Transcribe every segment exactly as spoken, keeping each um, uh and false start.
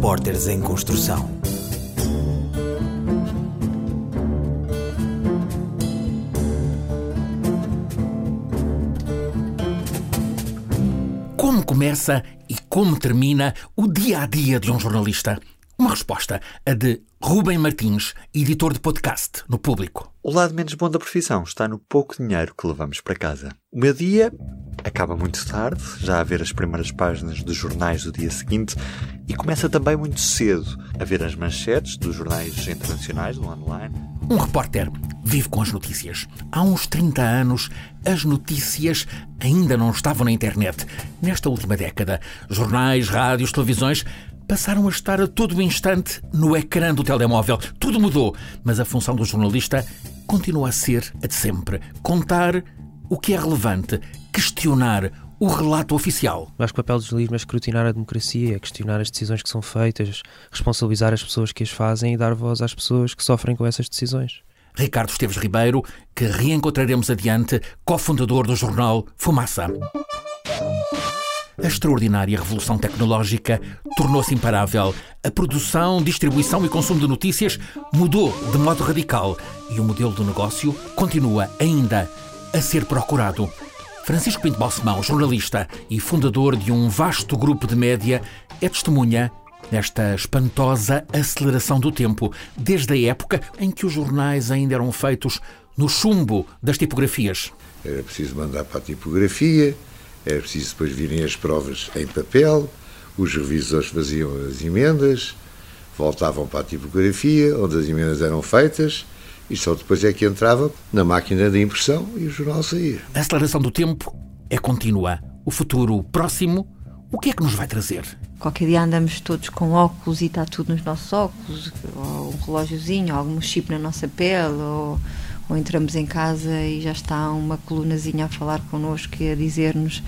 Repórteres em Construção. Como começa e como termina o dia-a-dia de um jornalista? Uma resposta, a de Rubem Martins, editor de podcast no Público. O lado menos bom da profissão está no pouco dinheiro que levamos para casa. O meu dia acaba muito tarde, já a ver as primeiras páginas dos jornais do dia seguinte, e começa também muito cedo a ver as manchetes dos jornais internacionais do online. Um repórter vive com as notícias. Há uns trinta anos, as notícias ainda não estavam na internet. Nesta última década, jornais, rádios, televisões passaram a estar a todo instante no ecrã do telemóvel. Tudo mudou, mas a função do jornalista continua a ser a de sempre. Contar o que é relevante, questionar o relato oficial. Eu acho que o papel do jornalismo é escrutinar a democracia, é questionar as decisões que são feitas, responsabilizar as pessoas que as fazem e dar voz às pessoas que sofrem com essas decisões. Ricardo Esteves Ribeiro, que reencontraremos adiante, cofundador do jornal Fumaça. A extraordinária revolução tecnológica tornou-se imparável. A produção, distribuição e consumo de notícias mudou de modo radical e o modelo do negócio continua ainda a ser procurado. Francisco Pinto Balsemão, jornalista e fundador de um vasto grupo de média, é testemunha nesta espantosa aceleração do tempo, desde a época em que os jornais ainda eram feitos no chumbo das tipografias. Era preciso mandar para a tipografia, era preciso depois virem as provas em papel, os revisores faziam as emendas, voltavam para a tipografia, onde as emendas eram feitas, e só depois é que entrava na máquina de impressão e o jornal saía. A aceleração do tempo é contínua. O futuro próximo, o que é que nos vai trazer? Qualquer dia andamos todos com óculos e está tudo nos nossos óculos, ou um relógiozinho, ou algum chip na nossa pele, ou, ou entramos em casa e já está uma colunazinha a falar connosco e a dizer-nos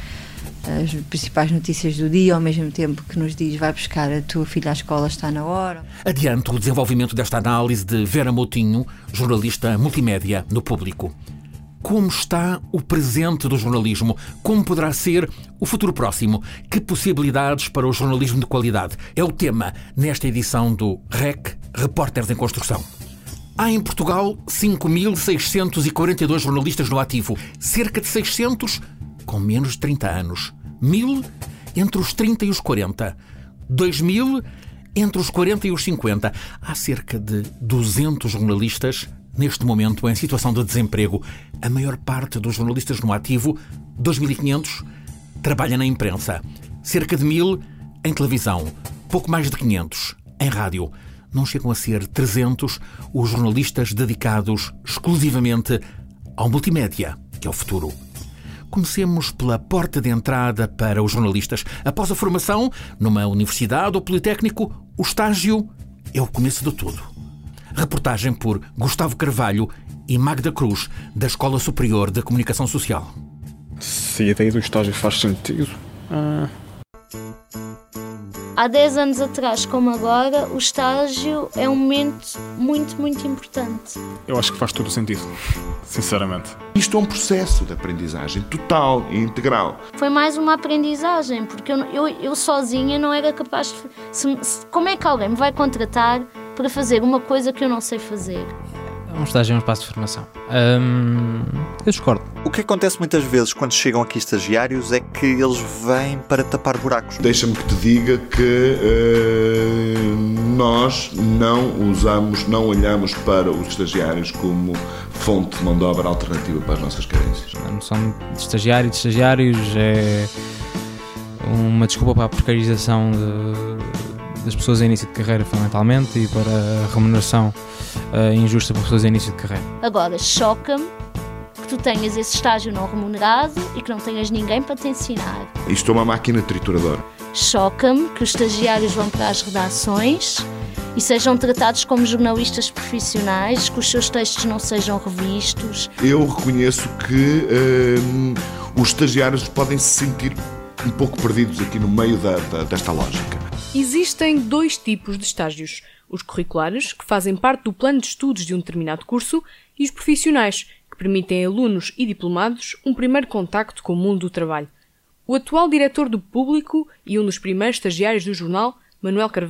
as principais notícias do dia, ao mesmo tempo que nos diz vai buscar a tua filha à escola, está na hora. Adiante o desenvolvimento desta análise de Vera Moutinho, jornalista multimédia no Público. Como está o presente do jornalismo? Como poderá ser o futuro próximo? Que possibilidades para o jornalismo de qualidade? É o tema nesta edição do R E C, Repórteres em Construção. Há em Portugal cinco mil seiscentos e quarenta e dois jornalistas no ativo, cerca de seiscentos com menos de trinta anos, mil entre os trinta e os quarenta, dois mil entre os quarenta e os cinquenta. Há cerca de duzentos jornalistas neste momento em situação de desemprego. A maior parte dos jornalistas no ativo, dois mil e quinhentos, trabalha na imprensa. Cerca de mil em televisão. Pouco mais de quinhentos em rádio. Não chegam a ser trezentos os jornalistas dedicados exclusivamente ao multimédia, que é o futuro. Comecemos pela porta de entrada para os jornalistas. Após a formação, numa universidade ou politécnico, o estágio é o começo de tudo. Reportagem por Gustavo Carvalho e Magda Cruz, da Escola Superior de Comunicação Social. Se a ideia do estágio faz sentido... Ah... Há dez anos atrás, como agora, o estágio é um momento muito, muito importante. Eu acho que faz todo o sentido, sinceramente. Isto é um processo de aprendizagem total e integral. Foi mais uma aprendizagem, porque eu, eu, eu sozinha não era capaz de... Se, se, como é que alguém me vai contratar para fazer uma coisa que eu não sei fazer? Um estágio é um espaço de formação. Hum, eu discordo. O que acontece muitas vezes quando chegam aqui estagiários é que eles vêm para tapar buracos. Deixa-me que te diga que uh, nós não usamos, não olhamos para os estagiários como fonte de mão de obra alternativa para as nossas carências. A noção de estagiário e de estagiários é uma desculpa para a precarização de, das pessoas em início de carreira, fundamentalmente, e para a remuneração uh, injusta para pessoas em início de carreira. Agora, choca-me que tu tenhas esse estágio não remunerado e que não tenhas ninguém para te ensinar. Isto é uma máquina trituradora. Choca-me que os estagiários vão para as redações e sejam tratados como jornalistas profissionais, que os seus textos não sejam revistos. Eu reconheço que uh, os estagiários podem se sentir um pouco perdidos aqui no meio da, da, desta lógica. Existem dois tipos de estágios: os curriculares, que fazem parte do plano de estudos de um determinado curso, e os profissionais, que permitem a alunos e diplomados um primeiro contacto com o mundo do trabalho. O atual diretor do Público e um dos primeiros estagiários do jornal, Manuel Carvalho,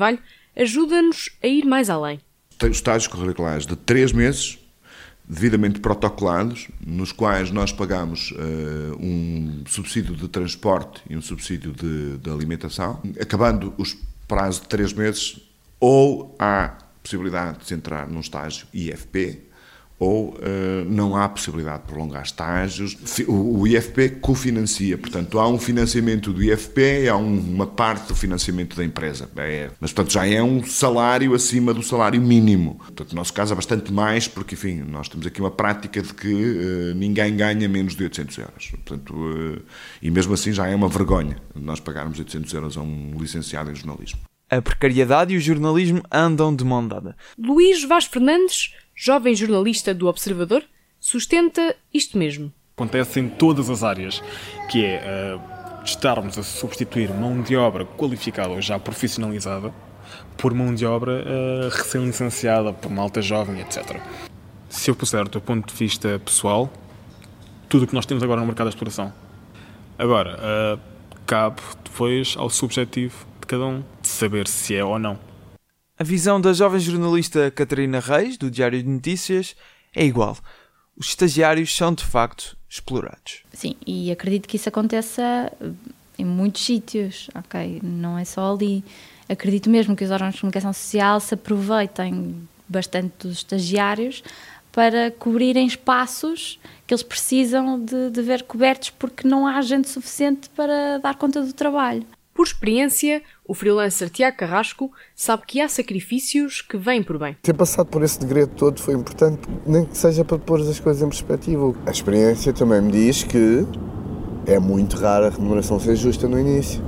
ajuda-nos a ir mais além. Tem estágios curriculares de três meses, devidamente protocolados, nos quais nós pagamos uh, um subsídio de transporte e um subsídio de, de alimentação. Acabando os prazos de três meses, ou há possibilidade de se entrar num estágio I F P, ou uh, não há possibilidade de prolongar estágios. O, o I F P cofinancia, portanto, há um financiamento do I F P e há um, uma parte do financiamento da empresa. É, mas, portanto, já é um salário acima do salário mínimo. Portanto, no nosso caso, é bastante mais, porque, enfim, nós temos aqui uma prática de que uh, ninguém ganha menos de oitocentos euros. Portanto, uh, e mesmo assim já é uma vergonha nós pagarmos oitocentos euros a um licenciado em jornalismo. A precariedade e o jornalismo andam de mão dada. Luís Vaz Fernandes, jovem jornalista do Observador, sustenta isto mesmo. Acontece em todas as áreas, que é uh, estarmos a substituir mão de obra qualificada ou já profissionalizada por mão de obra uh, recém-licenciada, por malta jovem, etcétera. Se eu puser do ponto de vista pessoal, tudo o que nós temos agora no mercado de exploração. Agora, uh, cabe depois ao subjetivo de cada um de saber se é ou não. A visão da jovem jornalista Catarina Reis, do Diário de Notícias, é igual. Os estagiários são, de facto, explorados. Sim, e acredito que isso aconteça em muitos sítios, ok? Não é só ali. Acredito mesmo que os órgãos de comunicação social se aproveitem bastante dos estagiários para cobrirem espaços que eles precisam de, de ver cobertos porque não há gente suficiente para dar conta do trabalho. Por experiência, o freelancer Tiago Carrasco sabe que há sacrifícios que vêm por bem. Ter passado por esse degredo todo foi importante, nem que seja para pôr as coisas em perspectiva. A experiência também me diz que é muito raro a remuneração ser justa no início.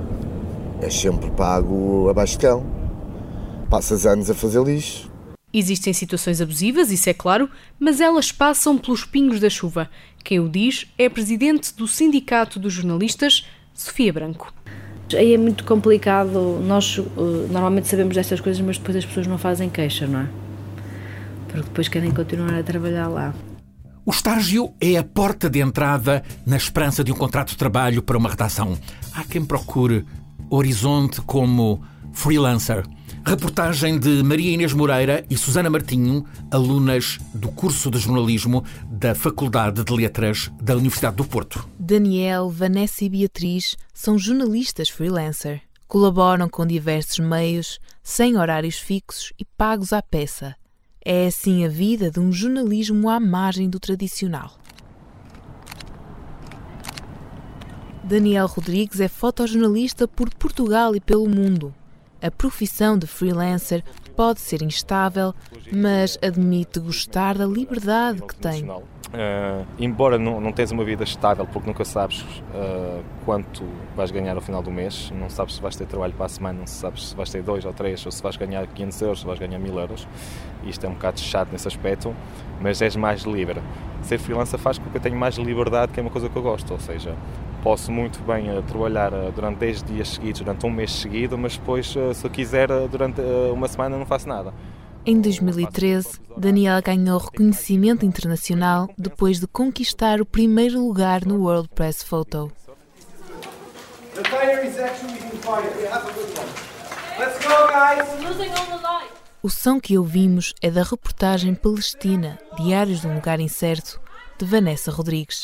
É sempre pago abaixo de cão. Passas anos a fazer lixo. Existem situações abusivas, isso é claro, mas elas passam pelos pingos da chuva. Quem o diz é a presidente do Sindicato dos Jornalistas, Sofia Branco. Aí é muito complicado, nós uh, normalmente sabemos destas coisas, mas depois as pessoas não fazem queixa, não é? Porque depois querem continuar a trabalhar lá. O estágio é a porta de entrada na esperança de um contrato de trabalho para uma redação. Há quem procure horizonte como freelancer. Reportagem de Maria Inês Moreira e Susana Martinho, alunas do curso de jornalismo da Faculdade de Letras da Universidade do Porto. Daniel, Vanessa e Beatriz são jornalistas freelancer. Colaboram com diversos meios, sem horários fixos e pagos à peça. É assim a vida de um jornalismo à margem do tradicional. Daniel Rodrigues é fotojornalista por Portugal e pelo mundo. A profissão de freelancer pode ser instável, mas admite gostar da liberdade que tem. Uh, embora não, não tenhas uma vida estável, porque nunca sabes uh, quanto vais ganhar ao final do mês, não sabes se vais ter trabalho para a semana, não sabes se vais ter dois ou três, ou se vais ganhar quinhentos euros, se vais ganhar mil euros. Isto é um bocado chato nesse aspecto, mas és mais livre. Ser freelancer faz com que eu tenha mais liberdade, que é uma coisa que eu gosto, ou seja, posso muito bem uh, trabalhar uh, durante dez dias seguidos, durante um mês seguido, mas depois, uh, se eu quiser, uh, durante uh, uma semana não faço nada. Em dois mil e treze, Daniel ganhou reconhecimento internacional depois de conquistar o primeiro lugar no World Press Photo. O som que ouvimos é da reportagem Palestina, Diários de um Lugar Incerto, de Vanessa Rodrigues.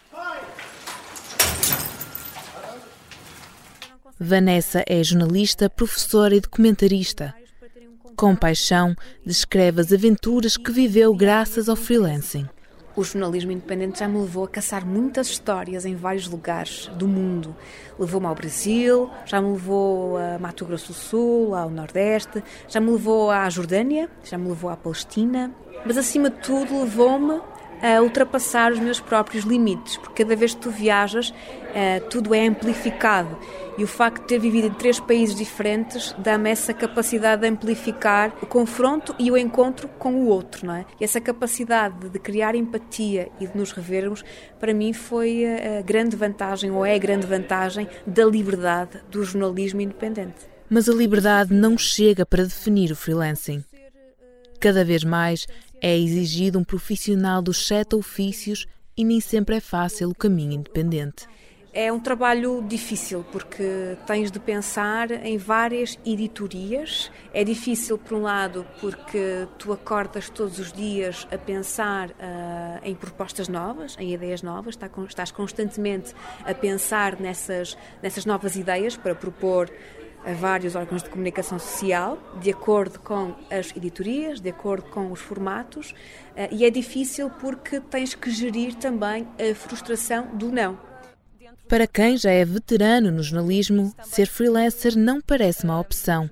Vanessa é jornalista, professora e documentarista. Com paixão, descreve as aventuras que viveu graças ao freelancing. O jornalismo independente já me levou a caçar muitas histórias em vários lugares do mundo. Levou-me ao Brasil, já me levou a Mato Grosso do Sul, ao Nordeste, já me levou à Jordânia, já me levou à Palestina. Mas, acima de tudo, levou-me a ultrapassar os meus próprios limites, porque cada vez que tu viajas, tudo é amplificado. E o facto de ter vivido em três países diferentes dá-me essa capacidade de amplificar o confronto e o encontro com o outro, não é? E essa capacidade de criar empatia e de nos revermos, para mim foi a grande vantagem, ou é a grande vantagem, da liberdade do jornalismo independente. Mas a liberdade não chega para definir o freelancing. Cada vez mais é exigido um profissional dos sete ofícios e nem sempre é fácil o caminho independente. É um trabalho difícil porque tens de pensar em várias editorias. É difícil, por um lado, porque tu acordas todos os dias a pensar uh, em propostas novas, em ideias novas, estás constantemente a pensar nessas, nessas novas ideias para propor a vários órgãos de comunicação social, de acordo com as editorias, de acordo com os formatos, uh, e é difícil porque tens que gerir também a frustração do não. Para quem já é veterano no jornalismo, ser freelancer não parece uma opção.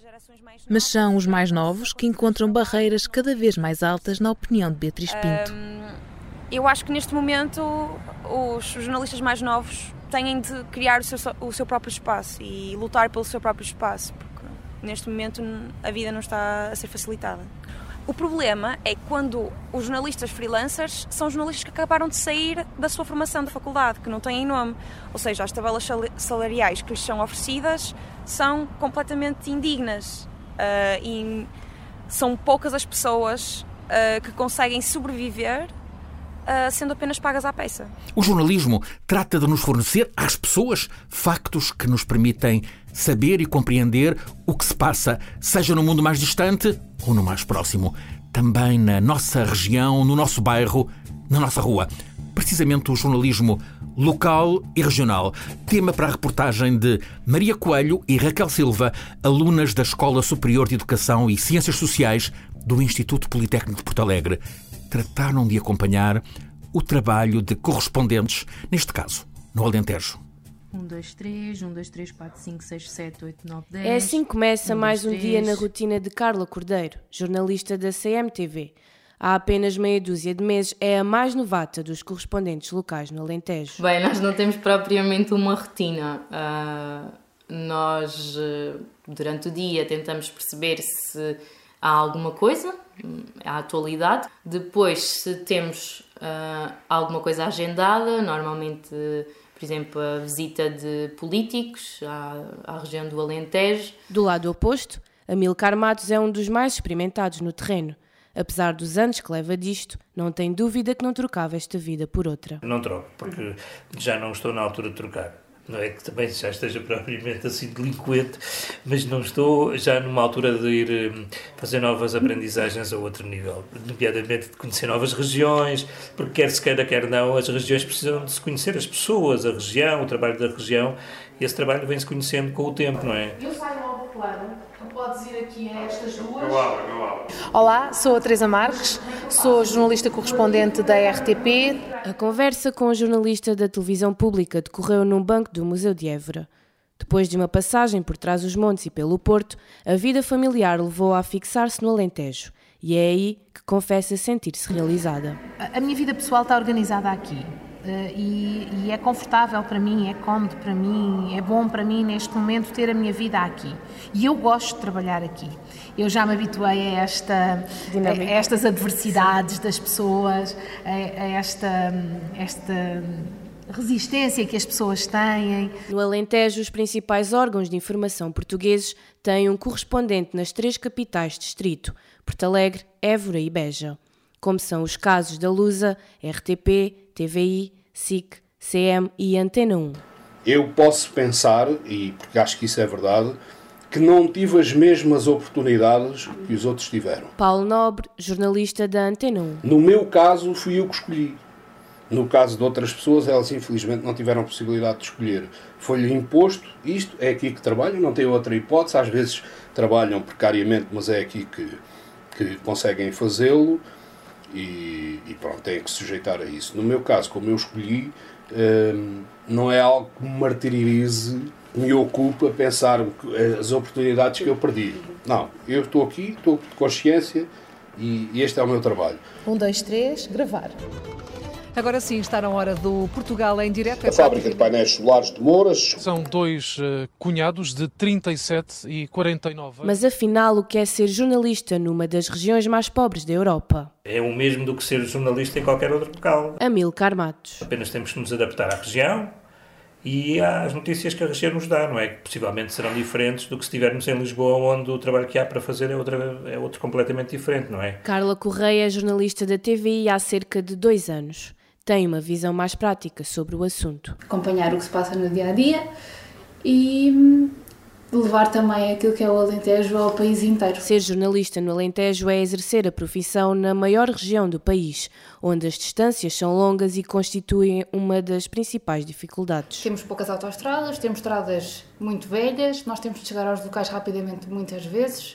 Mas são os mais novos que encontram barreiras cada vez mais altas, na opinião de Beatriz Pinto. Um, eu acho que neste momento os jornalistas mais novos têm de criar o seu, o seu próprio espaço e lutar pelo seu próprio espaço, porque neste momento a vida não está a ser facilitada. O problema é quando os jornalistas freelancers são jornalistas que acabaram de sair da sua formação da faculdade, que não têm nome. Ou seja, as tabelas salariais que lhes são oferecidas são completamente indignas. Uh, e são poucas as pessoas uh, que conseguem sobreviver uh, sendo apenas pagas à peça. O jornalismo trata de nos fornecer às pessoas factos que nos permitem saber e compreender o que se passa, seja no mundo mais distante ou no mais próximo, também na nossa região, no nosso bairro, na nossa rua. Precisamente o jornalismo local e regional. Tema para a reportagem de Maria Coelho e Raquel Silva, alunas da Escola Superior de Educação e Ciências Sociais do Instituto Politécnico de Porto Alegre. Trataram de acompanhar o trabalho de correspondentes, neste caso, no Alentejo. um, dois, três, um, dois, três, quatro, cinco, seis, sete, oito, nove, dez. É assim que começa um, mais dois, um dia três. na rotina de Carla Cordeiro, jornalista da C M T V. Há apenas meia dúzia de meses é a mais novata dos correspondentes locais no Alentejo. Bem, nós não temos propriamente uma rotina. Uh, nós, uh, durante o dia, tentamos perceber se há alguma coisa, a atualidade. Depois, se temos uh, alguma coisa agendada, normalmente, por exemplo, a visita de políticos à, à região do Alentejo. Do lado oposto, Amilcar Matos é um dos mais experimentados no terreno. Apesar dos anos que leva disto, não tem dúvida que não trocava esta vida por outra. Não troco, porque já não estou na altura de trocar. Não é que também já esteja propriamente assim delinquente, mas não estou já numa altura de ir fazer novas aprendizagens a outro nível, nomeadamente de conhecer novas regiões, porque quer se queira, quer não, as regiões precisam de se conhecer, as pessoas, a região, o trabalho da região, e esse trabalho vem-se conhecendo com o tempo, não é? Eu saio logo claro. Podes ir aqui a estas duas. Eu abro, eu abro. Olá, sou a Teresa Marques, sou jornalista correspondente da R T P. A conversa com a jornalista da televisão pública decorreu num banco do Museu de Évora. Depois de uma passagem por trás dos montes e pelo Porto, a vida familiar levou-a a fixar-se no Alentejo. E é aí que confessa sentir-se realizada. A minha vida pessoal está organizada aqui. Uh, e, e é confortável para mim, é cómodo para mim, é bom para mim neste momento ter a minha vida aqui. E eu gosto de trabalhar aqui. Eu já me habituei a, esta, a, a estas adversidades das pessoas, a, a esta, esta resistência que as pessoas têm. No Alentejo, os principais órgãos de informação portugueses têm um correspondente nas três capitais de distrito, Porto Alegre, Évora e Beja, como são os casos da Lusa, R T P, T V I, S I C, C M e Antena um. Eu posso pensar, e porque acho que isso é verdade, que não tive as mesmas oportunidades que os outros tiveram. Paulo Nobre, jornalista da Antena um. No meu caso, fui eu que escolhi. No caso de outras pessoas, elas infelizmente não tiveram a possibilidade de escolher. Foi-lhe imposto, isto é aqui que trabalham, não tem outra hipótese, às vezes trabalham precariamente, mas é aqui que, que conseguem fazê-lo. E, e pronto, tem que se sujeitar a isso. No meu caso, como eu escolhi, hum, não é algo que me martirize, me ocupa pensar as oportunidades que eu perdi. Não, eu estou aqui, estou de consciência e, e este é o meu trabalho. Um, dois, três, gravar. Agora sim está na hora do Portugal em direto. A fábrica de painéis solares de Mouras. São dois uh, cunhados de trinta e sete e quarenta e nove. Mas afinal, o que é ser jornalista numa das regiões mais pobres da Europa? É o mesmo do que ser jornalista em qualquer outro local. Amilcar Matos. Apenas temos que nos adaptar à região e às notícias que a região nos dá, não é? Que possivelmente serão diferentes do que se estivermos em Lisboa, onde o trabalho que há para fazer é, outra, é outro completamente diferente, não é? Carla Correia é jornalista da T V I há cerca de dois anos. têm uma visão mais prática sobre o assunto. Acompanhar o que se passa no dia-a-dia e levar também aquilo que é o Alentejo ao país inteiro. Ser jornalista no Alentejo é exercer a profissão na maior região do país, onde as distâncias são longas e constituem uma das principais dificuldades. Temos poucas autoestradas, temos estradas muito velhas, nós temos de chegar aos locais rapidamente muitas vezes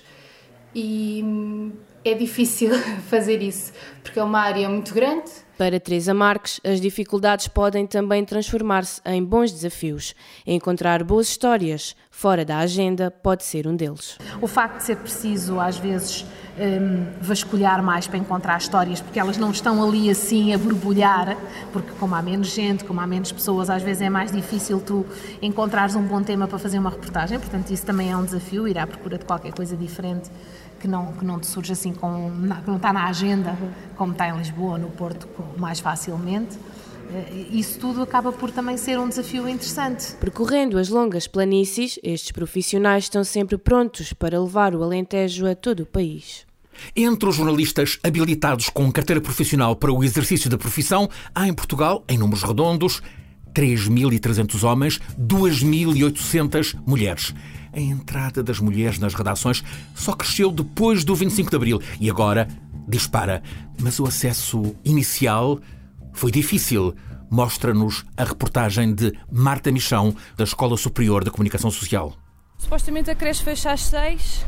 e é difícil fazer isso, porque é uma área muito grande. Para Teresa Marques, as dificuldades podem também transformar-se em bons desafios. Encontrar boas histórias fora da agenda pode ser um deles. O facto de ser preciso, às vezes, um, vasculhar mais para encontrar histórias, porque elas não estão ali assim a borbulhar, porque como há menos gente, como há menos pessoas, às vezes é mais difícil tu encontrares um bom tema para fazer uma reportagem, portanto isso também é um desafio, ir à procura de qualquer coisa diferente que não, que não te surge assim, com, que não está na agenda, como está em Lisboa, no Porto, mais facilmente. Isso tudo acaba por também ser um desafio interessante. Percorrendo as longas planícies, estes profissionais estão sempre prontos para levar o Alentejo a todo o país. Entre os jornalistas habilitados com carteira profissional para o exercício da profissão, há em Portugal, em números redondos, três mil e trezentos homens, duas mil e oitocentas mulheres. A entrada das mulheres nas redações só cresceu depois do vinte e cinco de Abril e agora dispara. Mas o acesso inicial foi difícil. Mostra-nos a reportagem de Marta Michão, da Escola Superior de Comunicação Social. Supostamente a creche fecha às seis,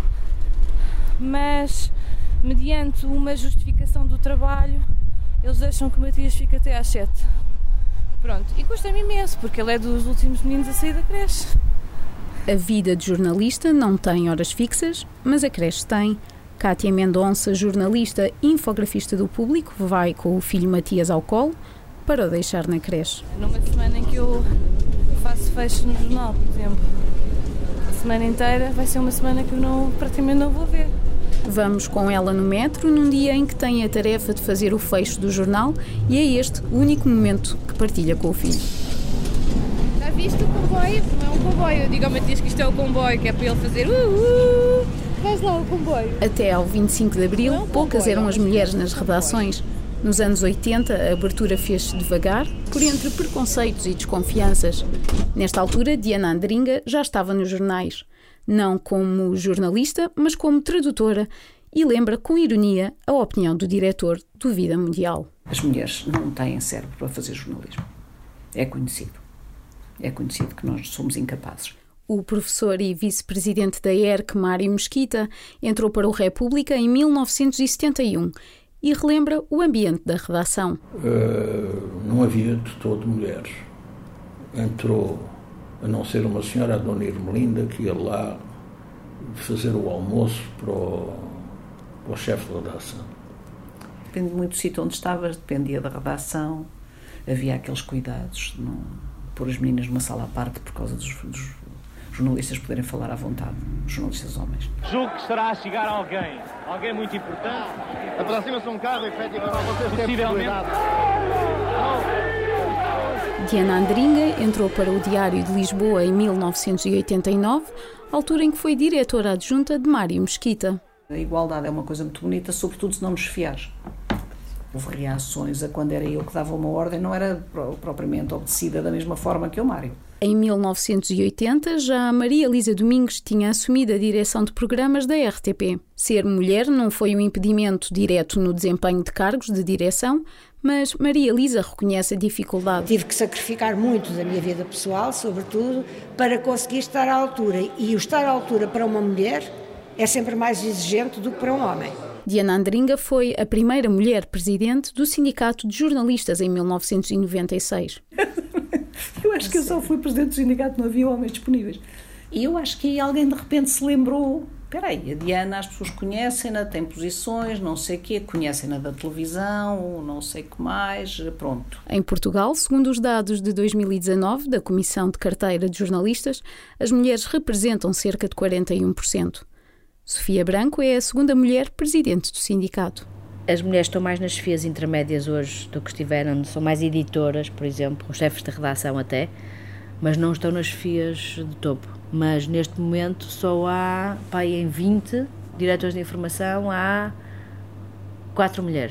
mas mediante uma justificação do trabalho, eles deixam que o Matias fique até às sete. Pronto, e custa-me imenso, porque ele é dos últimos meninos a sair da creche. A vida de jornalista não tem horas fixas, mas a creche tem. Cátia Mendonça, jornalista e infografista do Público, vai com o filho Matias ao colo para o deixar na creche. Numa semana em que eu faço fecho no jornal, por exemplo, a semana inteira vai ser uma semana que eu não, praticamente não vou ver. Vamos com ela no metro num dia em que tem a tarefa de fazer o fecho do jornal e é este o único momento que partilha com o filho. Já viste o comboio? Não é um comboio. Eu digo ao Matias que isto é o comboio, que é para ele fazer uh, uh, faz lá o comboio. Até ao vinte e cinco de Abril, é um poucas eram as mulheres nas redações. Nos anos oitenta, a abertura fez-se devagar, por entre preconceitos e desconfianças. Nesta altura, Diana Andringa já estava nos jornais. Não como jornalista, mas como tradutora, e lembra com ironia a opinião do diretor do Vida Mundial. As mulheres não têm cérebro para fazer jornalismo. É conhecido. É conhecido que nós somos incapazes. O professor e vice-presidente da E R C, Mário Mesquita, entrou para o República em mil novecentos e setenta e um e relembra o ambiente da redação. Uh, não havia de todo mulheres. Entrou, a não ser uma senhora, a dona Irmelinda, que ia lá fazer o almoço para o, para o chefe de redação. Depende muito do sítio onde estavas, dependia da redação. Havia aqueles cuidados de não pôr as meninas numa sala à parte por causa dos, dos jornalistas poderem falar à vontade, os jornalistas homens. Julgo que estará a chegar alguém, alguém muito importante. Aproxima-se um carro, efetivamente, vocês têm possibilidade. Diana Andringa entrou para o Diário de Lisboa em mil novecentos e oitenta e nove, altura em que foi diretora adjunta de Mário Mesquita. A igualdade é uma coisa muito bonita, sobretudo se não nos fiares. Houve reações a quando era eu que dava uma ordem, não era propriamente obedecida da mesma forma que o Mário. Em mil novecentos e oitenta, já Maria Elisa Domingues tinha assumido a direção de programas da R T P. Ser mulher não foi um impedimento direto no desempenho de cargos de direção, mas Maria Elisa reconhece a dificuldade. Tive que sacrificar muito da minha vida pessoal, sobretudo, para conseguir estar à altura. E o estar à altura para uma mulher é sempre mais exigente do que para um homem. Diana Andringa foi a primeira mulher presidente do Sindicato de Jornalistas em mil novecentos e noventa e seis. Eu acho que eu só fui presidente do sindicato, não havia homens disponíveis. E eu acho que aí alguém de repente se lembrou, espera aí, a Diana, as pessoas conhecem-na, tem posições, não sei o quê, conhecem-na da televisão, não sei o que mais, pronto. Em Portugal, segundo os dados de dois mil e dezanove da Comissão de Carteira de Jornalistas, as mulheres representam cerca de quarenta e um por cento. Sofia Branco é a segunda mulher presidente do sindicato. As mulheres estão mais nas chefias intermédias hoje do que estiveram, são mais editoras, por exemplo, os chefes de redação até, mas não estão nas chefias de topo. Mas neste momento só há, pá, em vinte diretores de informação, há quatro mulheres.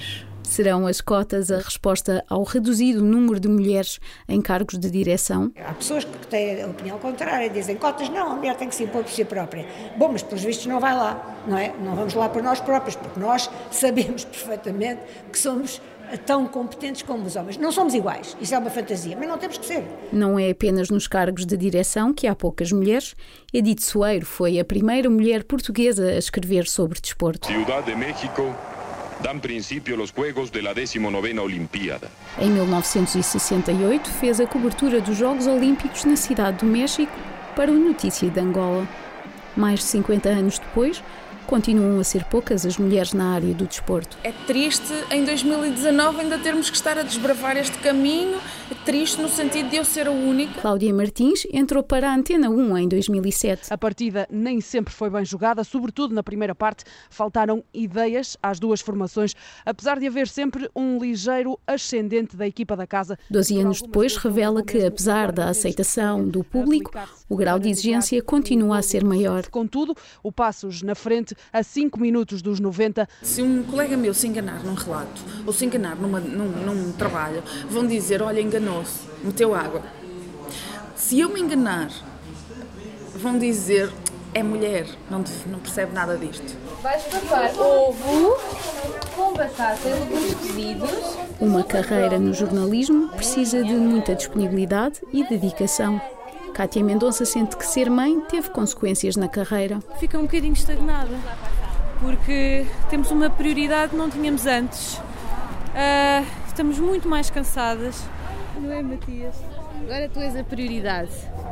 Serão as cotas a resposta ao reduzido número de mulheres em cargos de direção? Há pessoas que têm a opinião contrária, dizem cotas não, a mulher tem que se impor por si própria. Bom, mas pelos vistos não vai lá, não é? Não vamos lá por nós próprios, porque nós sabemos perfeitamente que somos tão competentes como os homens. Não somos iguais, isso é uma fantasia, mas não temos que ser. Não é apenas nos cargos de direção que há poucas mulheres. Edith Soeiro foi a primeira mulher portuguesa a escrever sobre desporto. Ciudad de México dan princípio os Juegos de la décima novena Olimpíada. Em mil novecentos e sessenta e oito fez a cobertura dos Jogos Olímpicos na cidade do México para o Notícia de Angola. Mais de cinquenta anos depois, continuam a ser poucas as mulheres na área do desporto. É triste em dois mil e dezanove ainda termos que estar a desbravar este caminho, é triste no sentido de eu ser a única. Cláudia Martins entrou para a Antena um em dois mil e sete. A partida nem sempre foi bem jogada, sobretudo na primeira parte faltaram ideias às duas formações, apesar de haver sempre um ligeiro ascendente da equipa da casa. Doze anos depois revela que, apesar da aceitação do público, o grau de exigência continua a ser maior. Contudo, o Passos na frente a cinco minutos dos noventa. Se um colega meu se enganar num relato ou se enganar numa, num, num trabalho, vão dizer, olha, enganou-se, meteu água. Se eu me enganar, vão dizer, é mulher, não, não percebe nada disto. Vais papar ovo com batata e legumes cozidos. Uma carreira no jornalismo precisa de muita disponibilidade e dedicação. Cátia Mendonça sente que ser mãe teve consequências na carreira. Fica um bocadinho estagnada, porque temos uma prioridade que não tínhamos antes. Uh, estamos muito mais cansadas. Não é, Matias? Agora tu és a prioridade.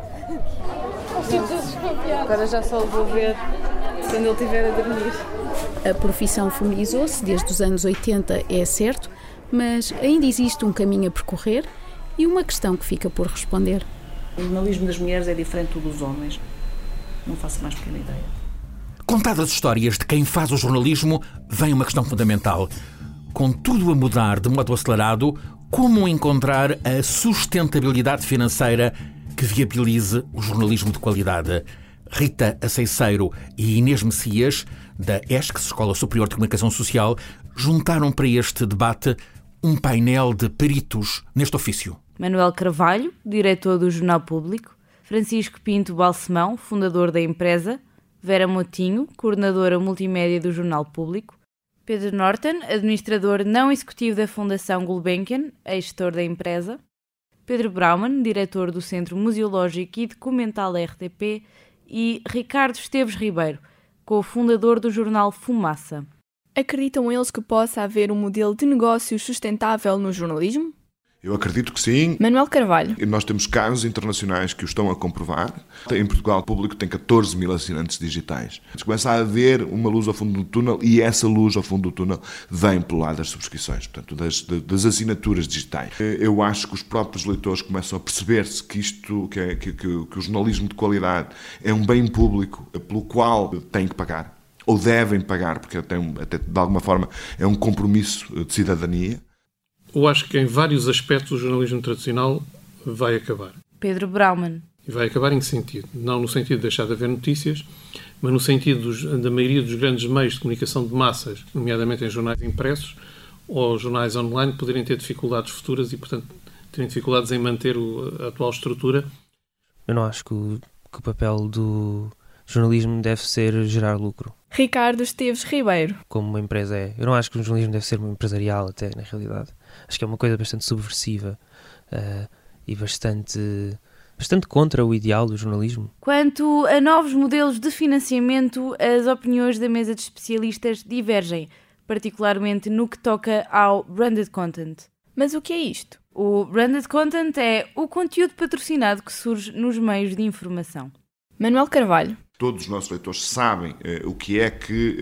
Agora já só o vou ver quando ele estiver a dormir. A profissão feminizou-se desde os anos oitenta, é certo, mas ainda existe um caminho a percorrer e uma questão que fica por responder. O jornalismo das mulheres é diferente do dos homens. Não faço mais pequena ideia. Contadas as histórias de quem faz o jornalismo, vem uma questão fundamental. Com tudo a mudar de modo acelerado, como encontrar a sustentabilidade financeira que viabilize o jornalismo de qualidade? Rita Aceiceiro e Inês Messias, da ESC, Escola Superior de Comunicação Social, juntaram para este debate um painel de peritos neste ofício. Manuel Carvalho, diretor do Jornal Público, Francisco Pinto Balsemão, fundador da empresa, Vera Motinho, coordenadora multimédia do Jornal Público, Pedro Norton, administrador não executivo da Fundação Gulbenkian, ex-gestor da empresa, Pedro Brauman, diretor do Centro Museológico e Documental da R T P e Ricardo Esteves Ribeiro, cofundador do jornal Fumaça. Acreditam eles que possa haver um modelo de negócio sustentável no jornalismo? Eu acredito que sim. Manuel Carvalho. Nós temos casos internacionais que o estão a comprovar. Em Portugal, o público tem catorze mil assinantes digitais. Começa a haver uma luz ao fundo do túnel e essa luz ao fundo do túnel vem pelo lado das subscrições, portanto, das, das assinaturas digitais. Eu acho que os próprios leitores começam a perceber-se que isto, que, é, que, que, que o jornalismo de qualidade é um bem público pelo qual têm que pagar, ou devem pagar, porque até, até de alguma forma é um compromisso de cidadania. Eu acho que em vários aspectos o jornalismo tradicional vai acabar. Pedro Brauman. E vai acabar em que sentido? Não no sentido de deixar de haver notícias, mas no sentido dos, da maioria dos grandes meios de comunicação de massas, nomeadamente em jornais impressos ou jornais online, poderem ter dificuldades futuras e, portanto, terem dificuldades em manter o, a atual estrutura. Eu não acho que o, que o papel do jornalismo deve ser gerar lucro. Ricardo Esteves Ribeiro. Como uma empresa é. Eu não acho que o jornalismo deve ser empresarial até, na realidade. Acho que é uma coisa bastante subversiva uh, e bastante, bastante contra o ideal do jornalismo. Quanto a novos modelos de financiamento, as opiniões da mesa de especialistas divergem, particularmente no que toca ao branded content. Mas o que é isto? O branded content é o conteúdo patrocinado que surge nos meios de informação. Manuel Carvalho. Todos os nossos leitores sabem uh, o que é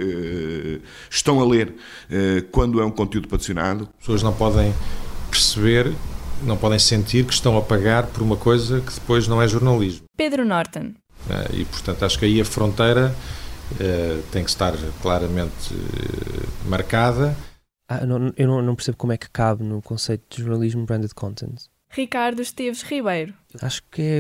que uh, estão a ler uh, quando é um conteúdo patrocinado. As pessoas não podem perceber, não podem sentir que estão a pagar por uma coisa que depois não é jornalismo. Pedro Norton. Uh, e, portanto, acho que aí a fronteira uh, tem que estar claramente uh, marcada. Ah, não, eu não, não percebo como é que cabe no conceito de jornalismo branded content. Ricardo Esteves Ribeiro. Acho que é...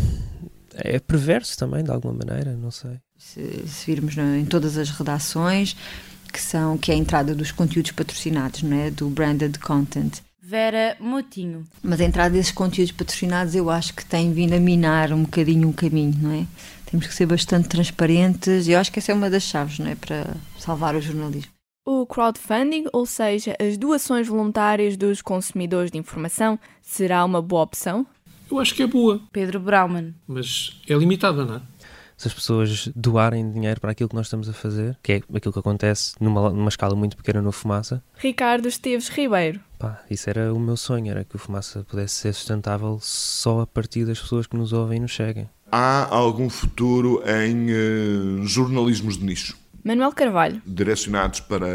É perverso também, de alguma maneira, não sei. Se, se virmos no, em todas as redações, que, são, que é a entrada dos conteúdos patrocinados, não é? Do branded content. Vera Motinho. Mas a entrada desses conteúdos patrocinados eu acho que tem vindo a minar um bocadinho o caminho, não é? Temos que ser bastante transparentes e eu acho que essa é uma das chaves, não é? Para salvar o jornalismo. O crowdfunding, ou seja, as doações voluntárias dos consumidores de informação, será uma boa opção? Eu acho que é boa. Pedro Brauman. Mas é limitada, não é? Se as pessoas doarem dinheiro para aquilo que nós estamos a fazer, que é aquilo que acontece numa, numa escala muito pequena no Fumaça. Ricardo Esteves Ribeiro. Pá, isso era o meu sonho, era que o Fumaça pudesse ser sustentável só a partir das pessoas que nos ouvem e nos seguem. Há algum futuro em uh, jornalismos de nicho? Manuel Carvalho. Direcionados para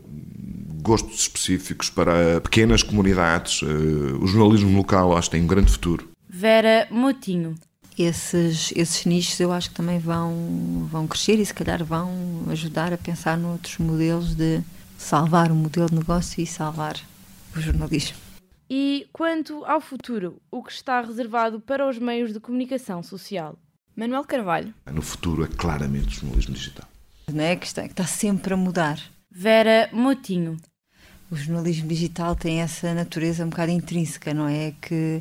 gostos específicos, para pequenas comunidades. Uh, o jornalismo local acho que tem um grande futuro. Vera Motinho. Esses, esses nichos eu acho que também vão, vão crescer e se calhar vão ajudar a pensar noutros modelos de salvar o modelo de negócio e salvar o jornalismo. E quanto ao futuro, o que está reservado para os meios de comunicação social? Manuel Carvalho. No futuro é claramente o jornalismo digital. Não é? Que está, que está sempre a mudar. Vera Motinho. O jornalismo digital tem essa natureza um bocado intrínseca, não é? Que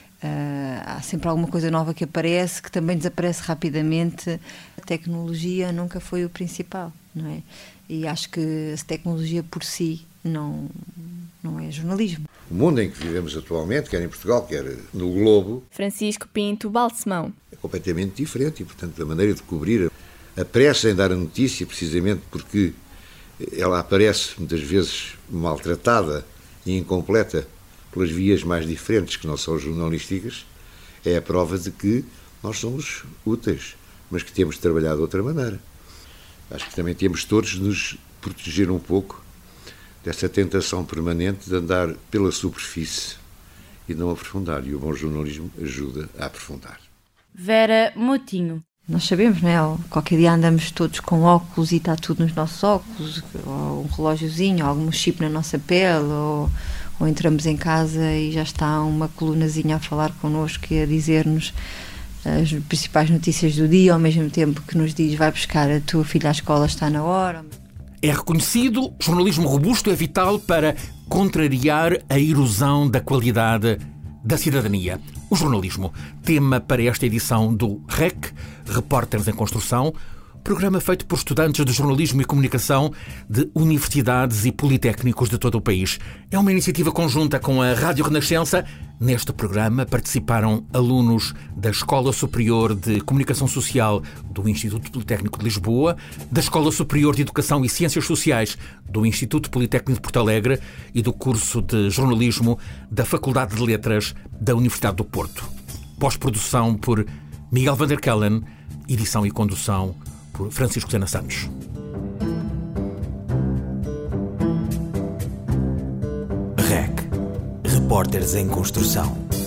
Uh, há sempre alguma coisa nova que aparece, que também desaparece rapidamente. A tecnologia nunca foi o principal, não é? E acho que a tecnologia por si não, não é jornalismo. O mundo em que vivemos atualmente, quer em Portugal, quer no globo, Francisco Pinto Balsemão, é completamente diferente e, portanto, a maneira de cobrir a pressa em dar a notícia, precisamente porque ela aparece muitas vezes maltratada e incompleta pelas vias mais diferentes que não são jornalísticas, é a prova de que nós somos úteis, mas que temos de trabalhar de outra maneira. Acho que também temos todos de nos proteger um pouco dessa tentação permanente de andar pela superfície e não aprofundar, e o bom jornalismo ajuda a aprofundar. Vera Motinho. Nós sabemos, não é? Qualquer dia andamos todos com óculos e está tudo nos nossos óculos, ou um relógiozinho, ou algum chip na nossa pele, ou... ou entramos em casa e já está uma colunazinha a falar connosco e a dizer-nos as principais notícias do dia, ao mesmo tempo que nos diz vai buscar a tua filha à escola, está na hora. É reconhecido, jornalismo robusto é vital para contrariar a erosão da qualidade da cidadania. O jornalismo, tema para esta edição do R E C, Repórteres em Construção, programa feito por estudantes de jornalismo e comunicação de universidades e politécnicos de todo o país. É uma iniciativa conjunta com a Rádio Renascença. Neste programa participaram alunos da Escola Superior de Comunicação Social do Instituto Politécnico de Lisboa, da Escola Superior de Educação e Ciências Sociais do Instituto Politécnico de Porto Alegre e do curso de jornalismo da Faculdade de Letras da Universidade do Porto. Pós-produção por Miguel van der Kellen, edição e condução por Francisco Sena Santos. R E C. Repórteres em Construção.